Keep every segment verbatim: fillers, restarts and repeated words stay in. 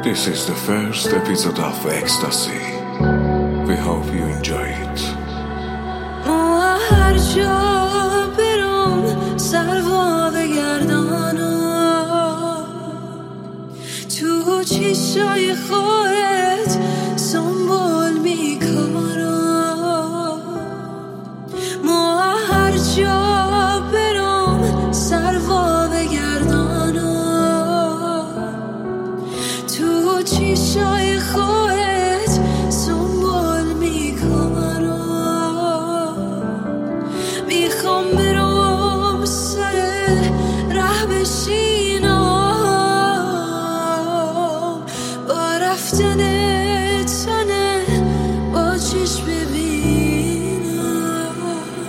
This is the first episode of Ecstasy. We hope you enjoy it. ما هر جا برم سر وا بگردانم تو چشای خودت سنبول میکنم. ما هر جا برم سر وا بگردانم تو چشای خودت سنبول میکنم. میخوام برم سر ره بشینم با رفتن تنه با چشم ببینم.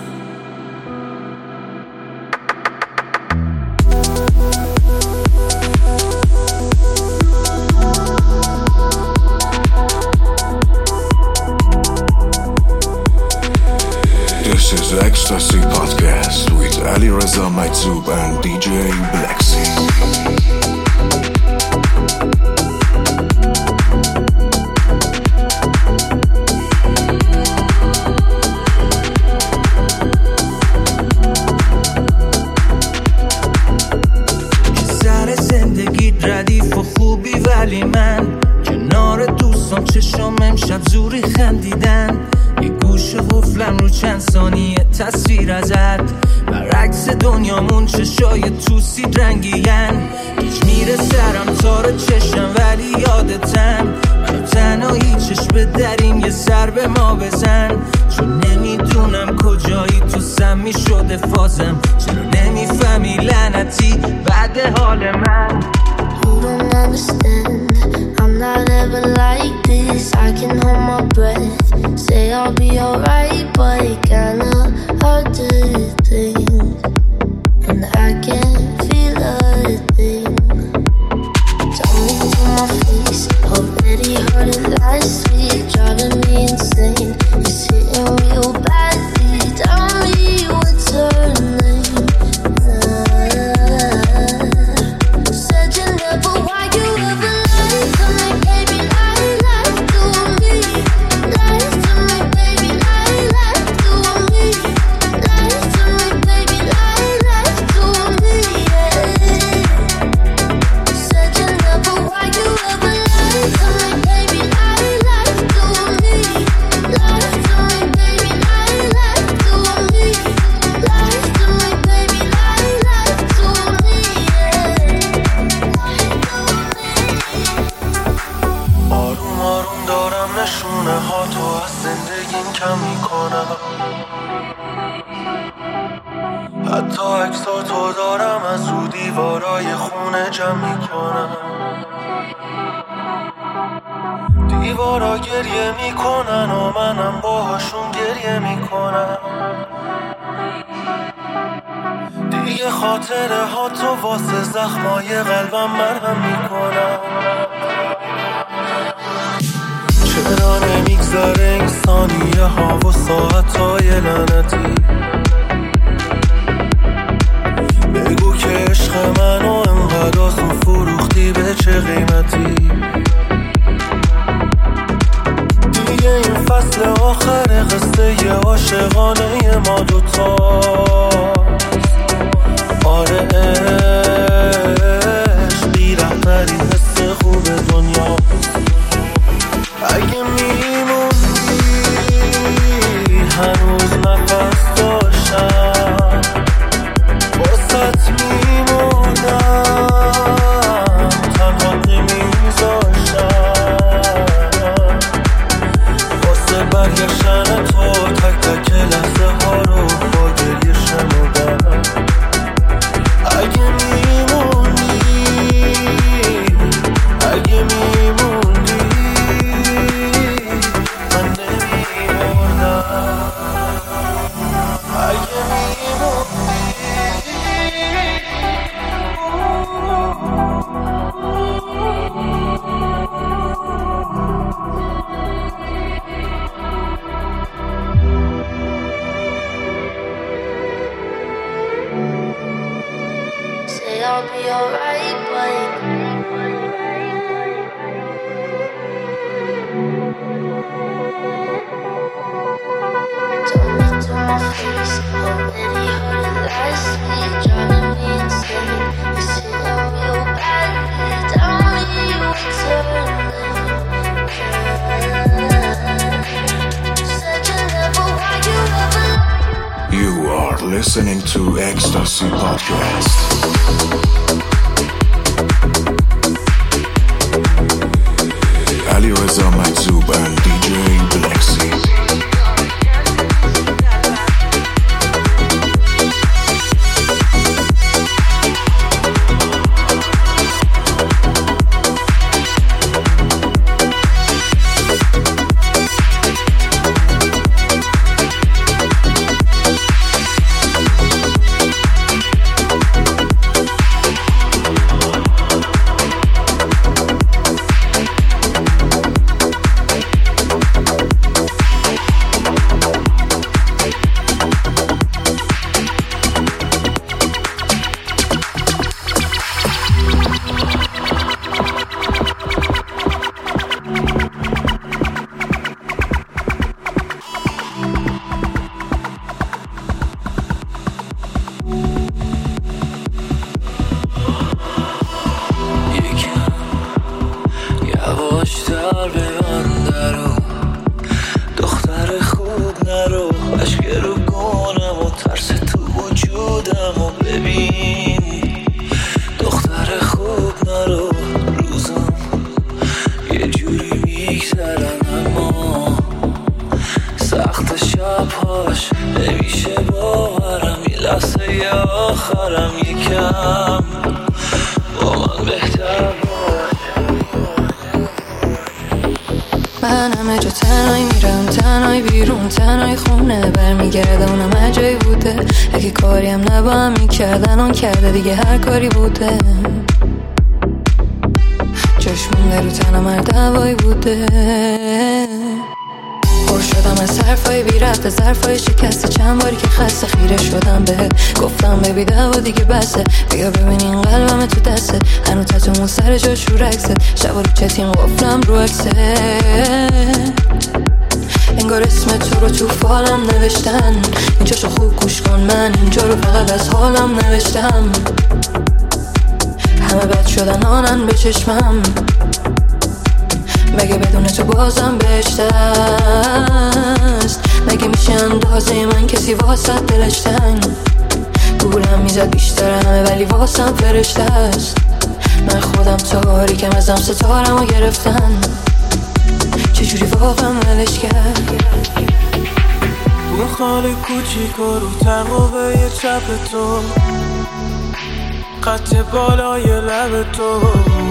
This is Ecstasy Podcast with Ali Reza Maitzoub and دی جی Blacksy. سر زندگی ردیف و خوبی ولی من کنار دوستان چشم امشب زوری خندیدن. یه گوشه قفلم رو چند ثانیه تصویر ازت برعکس دنیامون چشای توسید رنگیین. هیچ میره سرم تار چشم ولی یادتم منو تنهایی چشم دریم یه سر به ما بزن. چون نمیدونم کجایی تو سمی شده فازم. چرا نمیفهمی لعنتی بعد حال من. You don't understand, I'm not ever like this. I can hold my breath, say I'll be alright, but it kinda hard to think, and I can't feel a thing. Tell me to my face, already heard it last week, driving me insane. It's hitting real badly, tell me what's her name. Said you never, why you ever lied to me, baby, lie, lie to me. Lie to me, baby, lie, lie to me. Lie to me, baby, lie, lie to me, yeah. Said you never, why you ever lied to me, baby, lie, lie to me. Lie to me, baby, lie, lie to me. Lie to me, baby, lie, lie to me, yeah. آروم آروم دارم نشونه ها تو از زندگیم کم میکنم. حتی عکسا تو دارم از رو دیوارای خونه جمع میکنم. دیوارا گریه میکنن و منم باهاشون گریه میکنم. دیگه خاطره ها تو واسه زخمای قلبم مرهم میکنم. چرا نمیگذره این ثانیه ها و ساعت های لعنتی. بگو که عشق منو انقدر آسون فروختی به چه قیمتی. دیگه این فصل آخر قصه ی عاشقانه ما دوتا. آره عشق بی رهبری حس خوب دنیا. اگه میموندی هنوز نفس داشتم واسط میموندم تنها نمیذاشتم واسه برگشتن تو تک تک لحظه ها رو با گریه شنودم. اگه میموندی اگه میموندی Listening to Ecstasy Podcast. Ali Reza Maizub and D J Blexy. من همه جا تنهایی میرم، تنهایی بیرون، تنهایی خونه برمیگردم. اونم هر بوده، اگه کاری هم نبا هم میکردن اون کرده دیگه هر کاری بوده. چشمون رو تنم هر دوایی بوده. پر شدم از حرفای بی ربط، ظرفای شکسته، چند باری که خسته خیره شدم بهت. گفتم ببی دوا دیگه بسه، بیا ببین این قلبم تو دسته. هنو تتومون سر جاش رو رکسه، شبا رو چتیم قفلم رو عکسه. انگار اسم تو رو تو فالم نوشتن. اینجاشو خوب گوش کن، من اینجا رو فقط از حالم نوشتم. همه بد شدن آنن به چشمم، مگه بدون تو بازم بهشت است؟ مگه میشه اندازه من کسی واسط دلش تنگ؟ گولم میزد بیشتر همه ولی واسم فرشته است. من خودم تاریکم، ازم ستارم رو گرفتن. چجوری واقعا ولش کرد؟ اون خال کوچیک و رو تقابه چپ تو، خط بالای لب تو،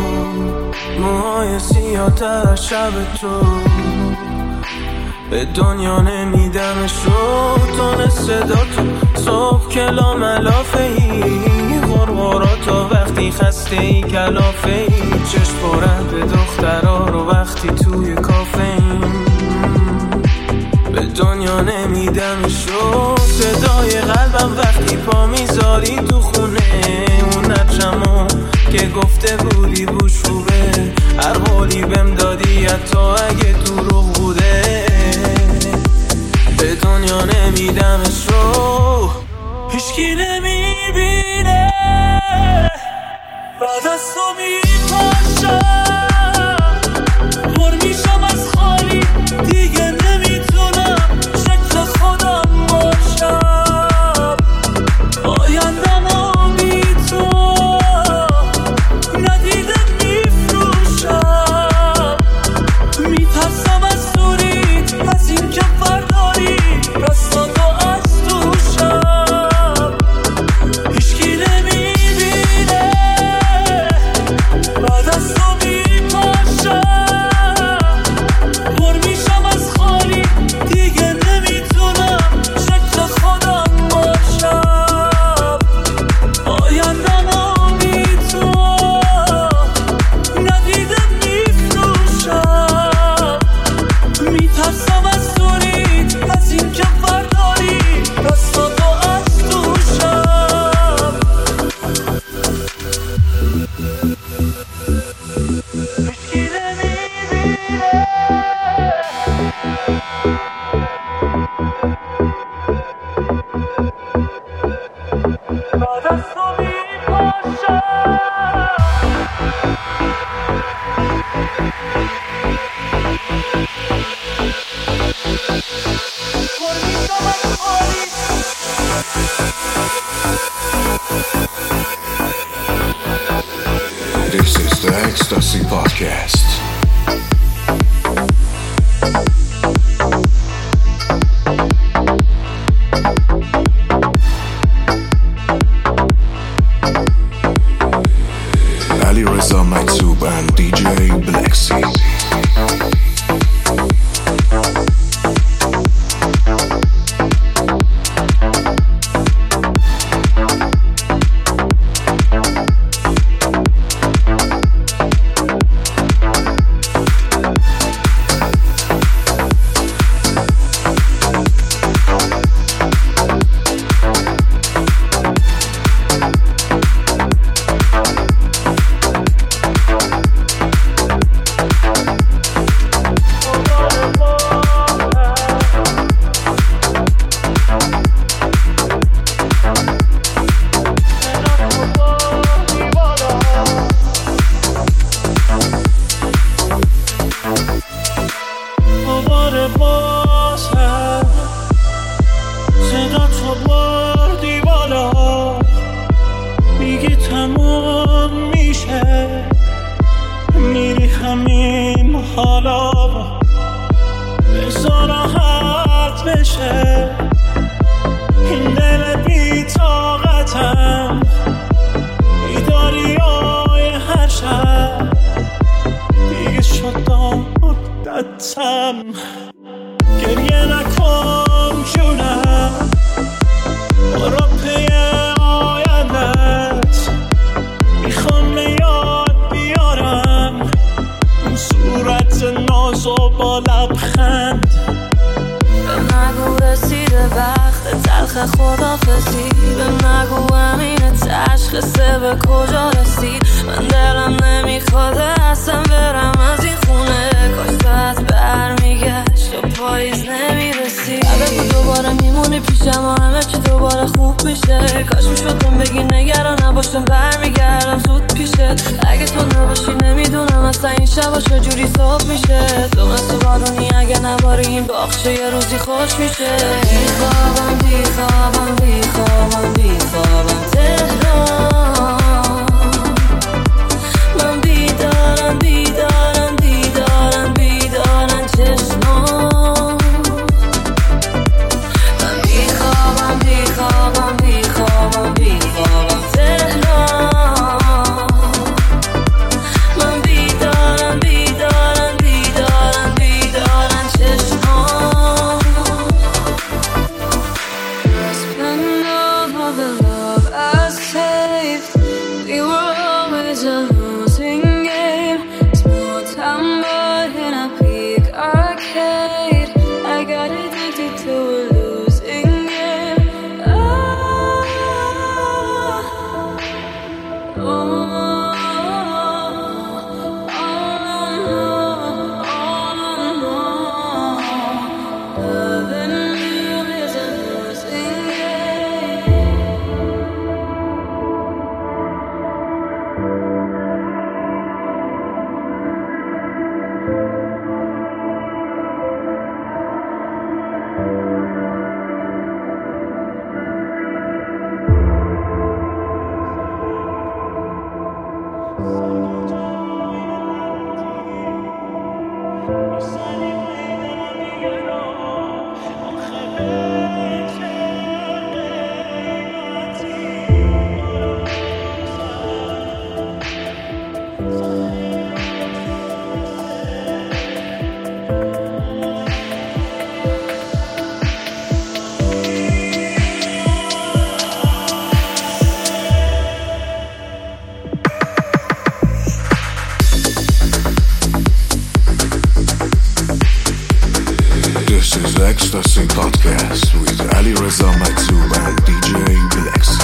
موهای سیاه تر شب تو. به دنیا نمیدمش رو تون صدا تو. صبح کلا ملافه ای غرغراتو، وقتی خسته ای کلافه ای. چشم پرن به دخترها رو وقتی توی کافه ای. به دنیا نمیدمش رو صدای قلبم وقتی پا میذاری تو خونه. اون نجمو که گفته بودی بوش خوبه، هر حالی بهم دادی حتی اگه دروغ بوده. به دنیا نمیدمش رو هیچکی نمیبینه. بعد از تو میپاشم، پر میشم از خالی، دیگه نمیتونم شکل خودم باشم. آیندم و بی تو ندیده میفروشم. میترسم از دوباره بازم صدا تو بردی بالا، میگی تمام میشه، میری همین حالا، بذار راحت بشه این دل بی طاقتم، بیداری های هر شب دیگه شد عادتم. گریه نکن جونم، برو پی آیندت، میخوام به یاد بیارم اون صورت ناز و با لبخند. به نگو رسیده وقت تلخ خدافزی، به نگو امین تشخیصه به کجا رسید. من دلم نمیخواد اصلا برم از این خونه، کاش بعد برمیگشت یا پاییز نمیرسید. بگو دوباره میمونی پیشم و همه چی دوباره خوب میشه، کاش میشدم بگی نگران نباشم برمیگردم زود پیشت. اگه تو نباشی نمیدونم اصلا این شبا چجوری صبح میشه. تو مثل بارونی اگه نباری این باغچه یه روزی خوش میشه. بیخوابم بیخوابم بیخوابم بیخوابم تهران، من بیدارم بیدارم بیدارم بیدارم چشمام. من بیخوابم بیخوابم بیخوابم بیخوابم تهران، من بیدارم بیدارم بیدارم بیدارم چشمام. Spend all of the love I saved, we were always a losing game. Small town boy in a big arcade, I got addicted to a losing game. Ah, oh, oh, oh, oh, oh, loving you is a losing game. This is Ecstasy Podcast with Ali Reza Matzoub and D J Blexy.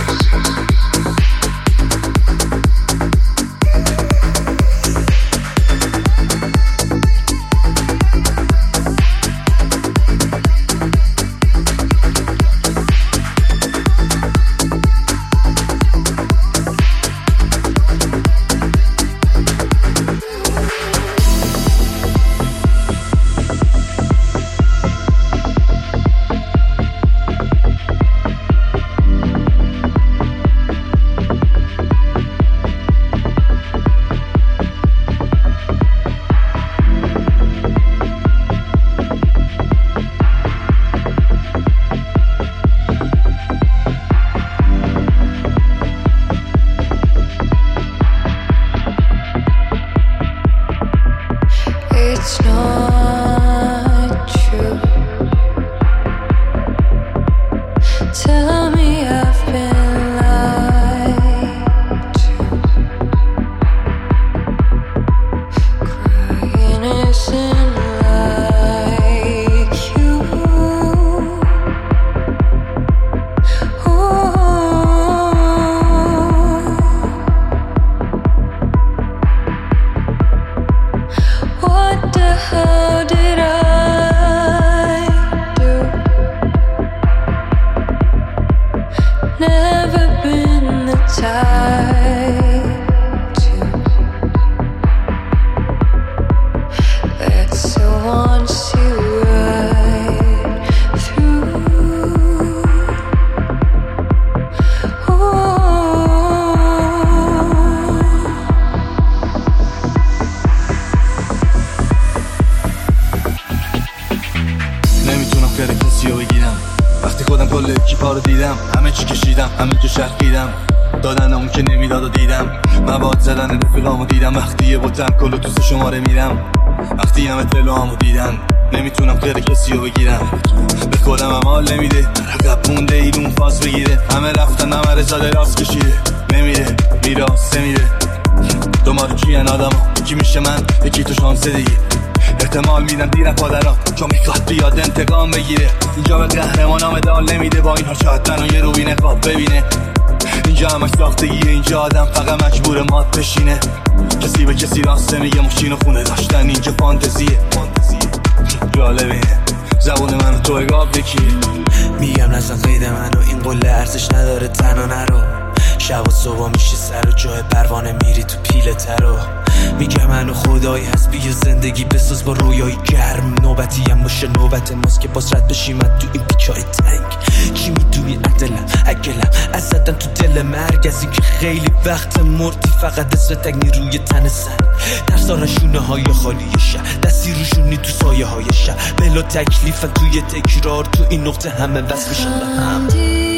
کسی رو بگیرم. وقتی خودم کل اکیپا رو دیدم، همه چی کشیدم، همه جو شرقیدم، دادن اون که نمیداد و دیدم، مواد زدن رفیقامو دیدم. وقتی یه بوتم کلو تو سه شماره میرم، وقتی همه تلوامو دیدن، نمیتونم غیر کسی رو بگیرم. به خودم هم حال نمیده، عقب مونده ایلون فاز بگیره. همه رفتن همه رزاده راست کشیده، نمیره میراست میره. دومارو کیان آدم ها، یکی میشه من یکی تو شانسه دیگه. احتمال میدم دیرم پادرها چون میخواد بیاد انتقام بگیره. اینجا به قهرمانا مدال نمیده، با اینها شاید منو یه رو بینه خواب ببینه. اینجا همش ساختگیه، اینجا آدم فقط مجبور مات بشینه. کسی به کسی راسته میگه، ماشین و خونه داشتن اینجا فانتزیه. جالبه زبون من و تو اگاب یکی میگم نزن قید منو، این قله ارزش نداره تنها نرو. شب و صبح میشه سر و جای پروانه میری تو پیله ترو. میگم منو خدایی هست بیا زندگی بساز با رویای گرم. نوبتی هم باشه نوبت ماست که باز رد بشیم تو این پیچای تنگ. کی میدونی عدلم اگلم از زدن تو دل مرگ، از این که خیلی وقت مردی فقط اسم تک نیروی تن سن. در سارا شونه های خالی شهر، دستی روشونی تو سایه های شهر. بلا تکلیفن توی تکرار، تو این نقطه همه وصل میشن به هم.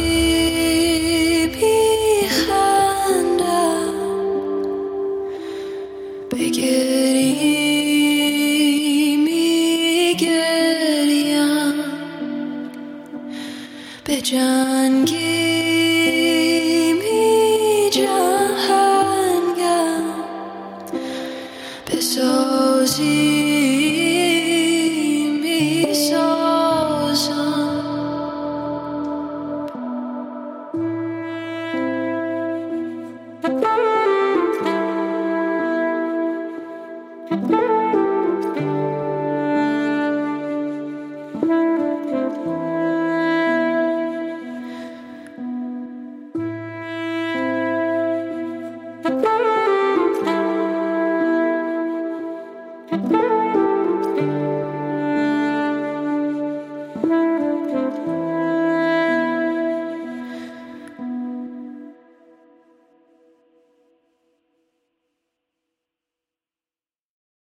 بگری میگریم به جنگی